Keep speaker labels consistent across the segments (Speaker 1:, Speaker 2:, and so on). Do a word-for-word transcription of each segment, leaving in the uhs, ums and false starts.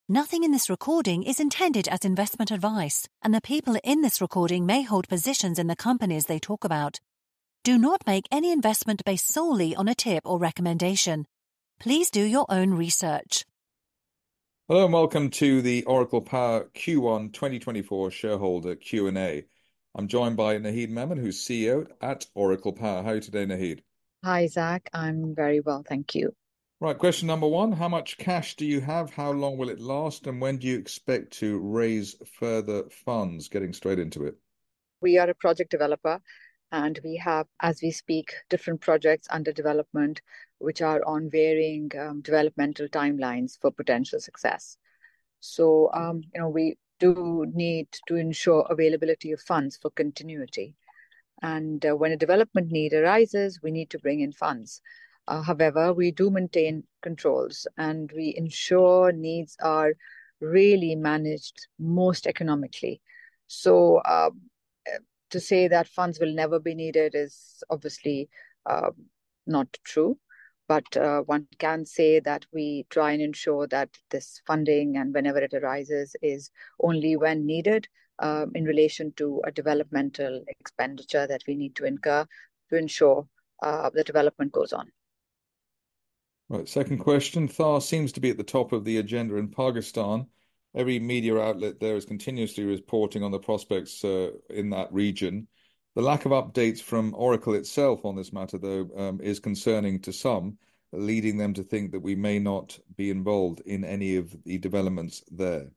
Speaker 1: Nothing in this recording is intended as investment advice, and the people in this recording may hold positions in the companies they talk about. Do not make any investment based solely on a tip or recommendation. Please do your own research.
Speaker 2: Hello and welcome to the Oracle Power Q one twenty twenty-four shareholder Q and A. I'm joined by Naheed Memon, who's C E O at Oracle Power. How are you today, Naheed?
Speaker 3: Hi, Zach. I'm very well, thank you.
Speaker 2: Right, question number one. How much cash do you have? How long will it last? And when do you expect to raise further funds? Getting straight into it.
Speaker 3: We are a project developer and we have, as we speak, different projects under development, which are on varying um, developmental timelines for potential success. So, um, you know, we do need to ensure availability of funds for continuity. And uh, when a development need arises, we need to bring in funds. Uh, however, we do maintain controls and we ensure needs are really managed most economically. So, uh, to say that funds will never be needed is obviously uh, not true. But uh, one can say that we try and ensure that this funding and whenever it arises is only when needed um, in relation to a developmental expenditure that we need to incur to ensure uh, the development goes on.
Speaker 2: Right, second question. Thar seems to be at the top of the agenda in Pakistan. Every media outlet there is continuously reporting on the prospects uh, in that region. The lack of updates from Oracle itself on this matter, though, um, is concerning to some, leading them to think that we may not be involved in any of the developments there.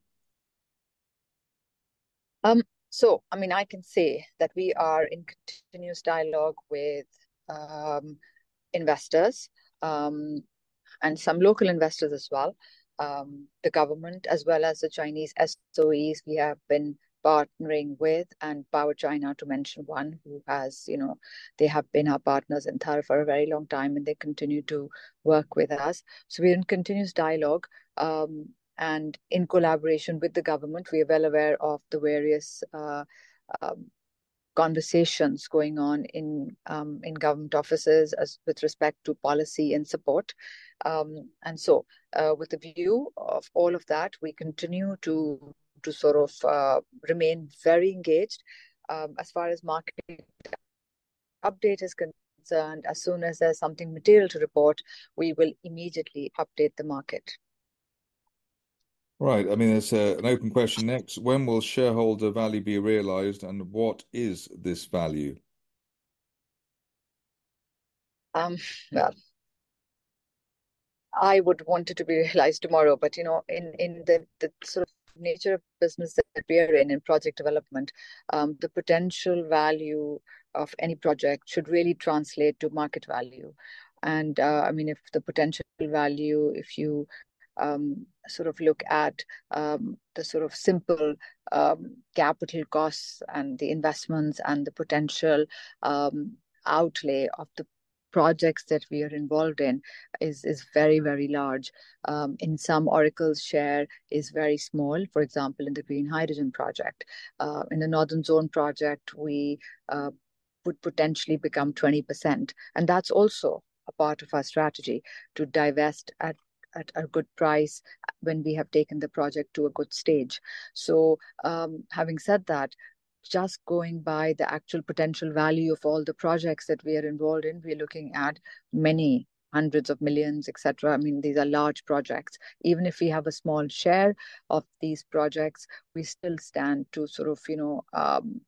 Speaker 3: Um, so, I mean, I can say that we are in continuous dialogue with um, investors um, and some local investors as well, um, the government, as well as the Chinese S O Es we have been partnering with, and PowerChina, to mention one, who has, you know, they have been our partners in Thar for a very long time and they continue to work with us. So we're in continuous dialogue. Um, and in collaboration with the government, we are well aware of the various uh, um, conversations going on in um, in government offices as with respect to policy and support. Um, and so, uh, with the view of all of that, we continue to to sort of uh, remain very engaged. Um, as far as market update is concerned, as soon as there's something material to report, we will immediately update the market.
Speaker 2: Right. I mean, there's uh, an open question next. When will shareholder value be realized, and what is this value?
Speaker 3: Um, well, I would want it to be realized tomorrow, but you know, in in the, the sort of nature of business that we are in, in project development, um, the potential value of any project should really translate to market value. And uh, I mean, if the potential value, if you um, sort of look at um, the sort of simple um, capital costs and the investments and the potential um, outlay of the projects that we are involved in is is very, very large. Um, in some, Oracle's share is very small. For example, in the green hydrogen project, uh, in the Northern Zone project, we uh, would potentially become twenty percent, and that's also a part of our strategy to divest at at a good price when we have taken the project to a good stage. So, um, having said that, just going by the actual potential value of all the projects that we are involved in, we're looking at many hundreds of millions, et cetera. I mean, these are large projects. Even if we have a small share of these projects, we still stand to sort of, you know, um,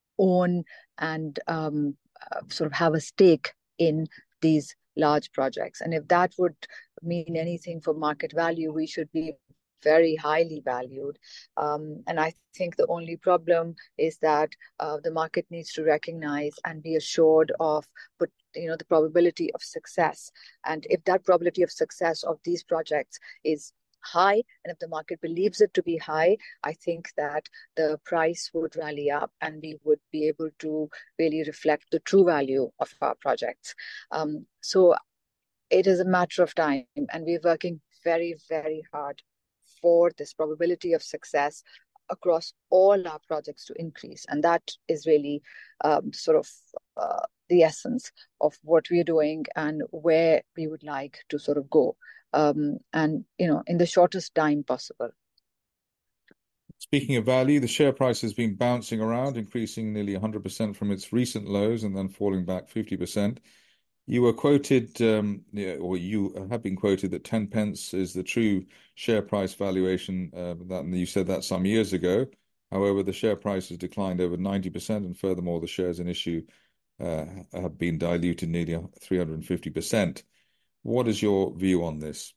Speaker 3: own and um, uh, sort of have a stake in these large projects. And if that would mean anything for market value, we should be very highly valued. Um, and I think the only problem is that uh, the market needs to recognize and be assured of, but you know, the probability of success. And if that probability of success of these projects is high, and if the market believes it to be high, I think that the price would rally up and we would be able to really reflect the true value of our projects. Um, so it is a matter of time, and we're working very, very hard for this probability of success across all our projects to increase. And that is really um, sort of uh, the essence of what we're doing and where we would like to sort of go. Um, and, you know, in the shortest time possible.
Speaker 2: Speaking of value, the share price has been bouncing around, increasing nearly one hundred percent from its recent lows and then falling back fifty percent. You were quoted, um, yeah, or you have been quoted that ten pence is the true share price valuation. Uh, that and you said that some years ago. However, the share price has declined over ninety percent, and furthermore, the shares in issue uh, have been diluted nearly three hundred fifty percent. What is your view on this?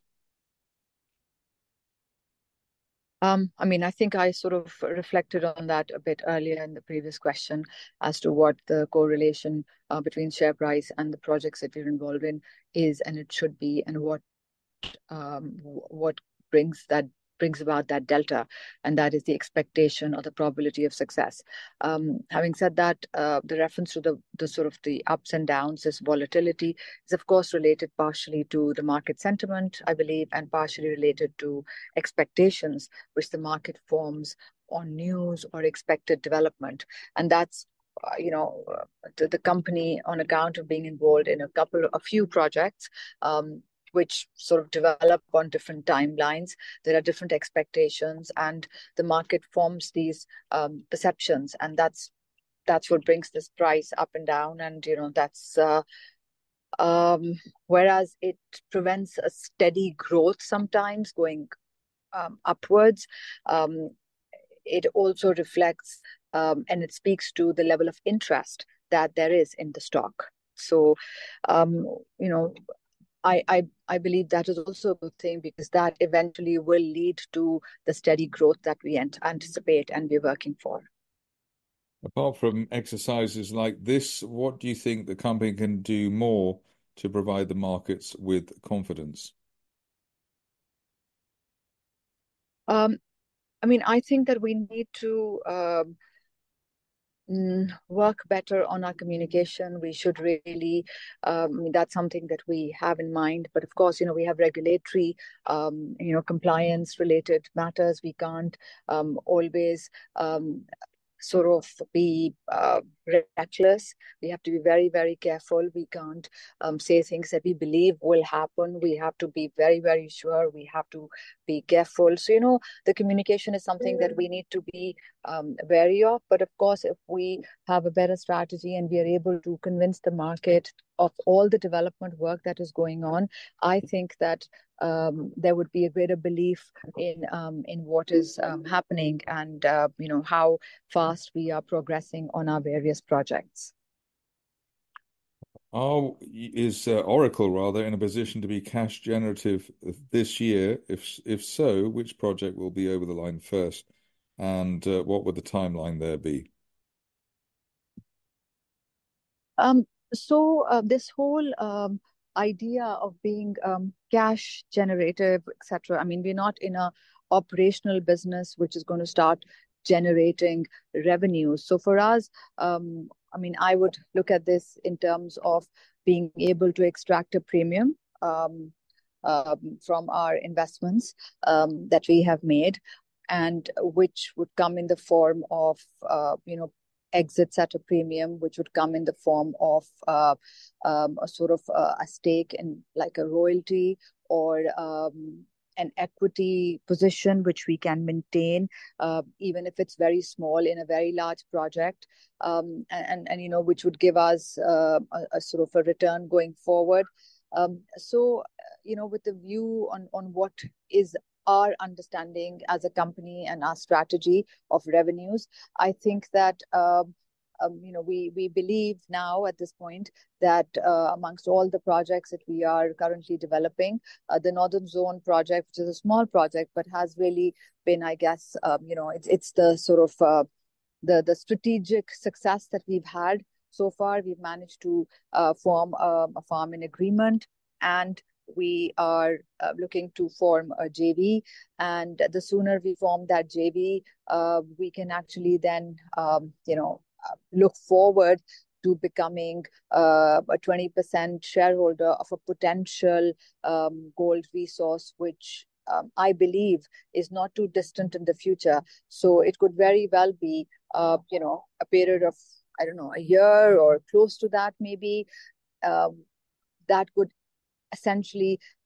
Speaker 3: Um, I mean, I think I sort of reflected on that a bit earlier in the previous question as to what the correlation uh, between share price and the projects that we're involved in is, and it should be, and what um, what brings that brings about that delta, and that is the expectation or the probability of success. Um, having said that, uh, the reference to the the sort of the ups and downs, this volatility, is of course related partially to the market sentiment, I believe, and partially related to expectations which the market forms on news or expected development, and that's uh, you know, uh, the, the company, on account of being involved in a couple, a few projects, um, which sort of develop on different timelines. There are different expectations, and the market forms these um, perceptions, and that's that's what brings this price up and down. And you know, that's uh, um, whereas it prevents a steady growth sometimes going um, upwards. Um, it also reflects um, and it speaks to the level of interest that there is in the stock. So, um, you know, I, I I believe that is also a good thing, because that eventually will lead to the steady growth that we anticipate and we're working for.
Speaker 2: Apart from exercises like this, what do you think the company can do more to provide the markets with confidence?
Speaker 3: Um, I mean, I think that we need to um, work better on our communication. We should really, um, I mean, that's something that we have in mind. But of course, you know, we have regulatory, um, you know, compliance related matters. We can't um, always um, sort of be uh, reckless. We have to be very, very careful. We can't um, say things that we believe will happen. We have to be very, very sure. We have to be careful. So, you know, the communication is something that we need to be um, wary of. But of course, if we have a better strategy and we are able to convince the market of all the development work that is going on, I think that um, there would be a greater belief in um, in what is um, happening, and uh, you know, how fast we are progressing on our various projects.
Speaker 2: Are, is uh, Oracle rather in a position to be cash generative this year? If if so, which project will be over the line first, and uh, what would the timeline there be?
Speaker 3: Um, so uh, this whole um, idea of being um, cash generative, et cetera. I mean, we're not in a operational business which is going to start generating revenue. So for us, um, I mean, I would look at this in terms of being able to extract a premium um, um, from our investments um, that we have made, and which would come in the form of, uh, you know, exits at a premium, which would come in the form of uh, um, a sort of uh, a stake in like a royalty, or um, an equity position which we can maintain, uh, even if it's very small in a very large project, um, and, and, and, you know, which would give us uh, a, a sort of a return going forward. Um, so, you know, with the view on, on what is our understanding as a company and our strategy of revenues, I think that um, um, you know, we we believe now at this point that uh, amongst all the projects that we are currently developing, uh, the Northern Zone project, which is a small project but has really been, I guess, um, you know, it's it's the sort of uh, the the strategic success that we've had so far. We've managed to uh, form a, a farm-in agreement, and we are uh, looking to form a J V. And the sooner we form that J V, uh, we can actually then, um, you know, uh, look forward to becoming uh, a twenty percent shareholder of a potential um, gold resource, which um, I believe is not too distant in the future. So it could very well be, uh, you know, a period of, I don't know, a year or close to that, maybe, um, that could essentially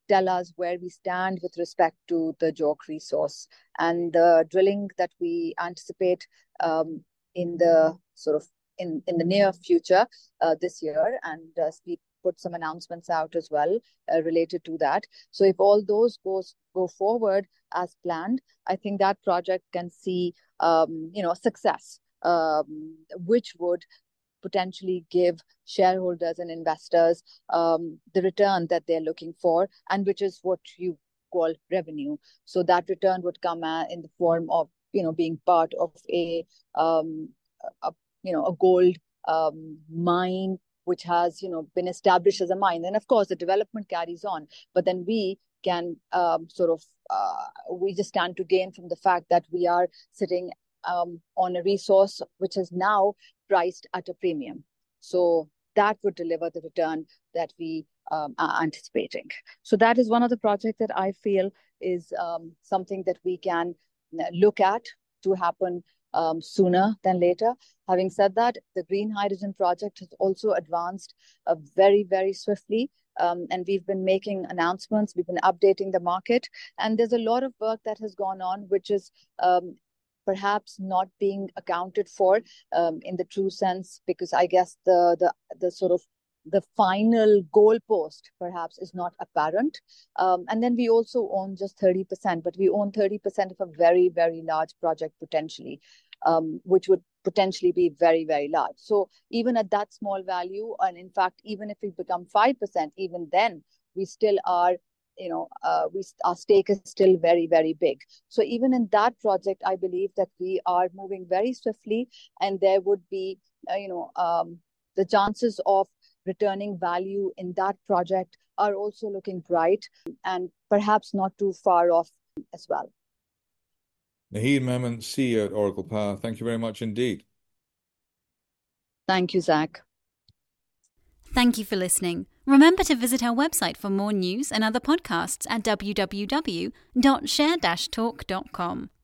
Speaker 3: tell us where we stand with respect to the JORC resource. And the drilling that we anticipate um, in the sort of in, in the near future uh, this year, and uh, we put some announcements out as well uh, related to that. So if all those goes go forward as planned, I think that project can see um, you know success, um, which would potentially give shareholders and investors um, the return that they're looking for, and which is what you call revenue. So that return would come uh, in the form of you know being part of a, um, a you know a gold um, mine, which has you know been established as a mine. And of course, the development carries on, but then we can um, sort of uh, we just stand to gain from the fact that we are sitting um, on a resource which is now priced at a premium. So that would deliver the return that we um, are anticipating. So that is one of the projects that I feel is um, something that we can look at to happen um, sooner than later. Having said that, the green hydrogen project has also advanced uh, very, very swiftly. Um, and we've been making announcements, we've been updating the market, and there's a lot of work that has gone on, which is um, perhaps not being accounted for um, in the true sense, because I guess the the the sort of the final goalpost perhaps is not apparent. Um, and then we also own just thirty percent, but we own thirty percent of a very, very large project potentially, um, which would potentially be very, very large. So even at that small value, and in fact, even if we become five percent, even then we still are, you know, uh, we our stake is still very, very big. So even in that project, I believe that we are moving very swiftly, and there would be, uh, you know, um, the chances of returning value in that project are also looking bright, and perhaps not too far off as well.
Speaker 2: Naheed Memon, C E O at Oracle Power, thank you very much indeed.
Speaker 3: Thank you, Zach.
Speaker 4: Thank you for listening. Remember to visit our website for more news and other podcasts at w w w dot share dash talk dot com.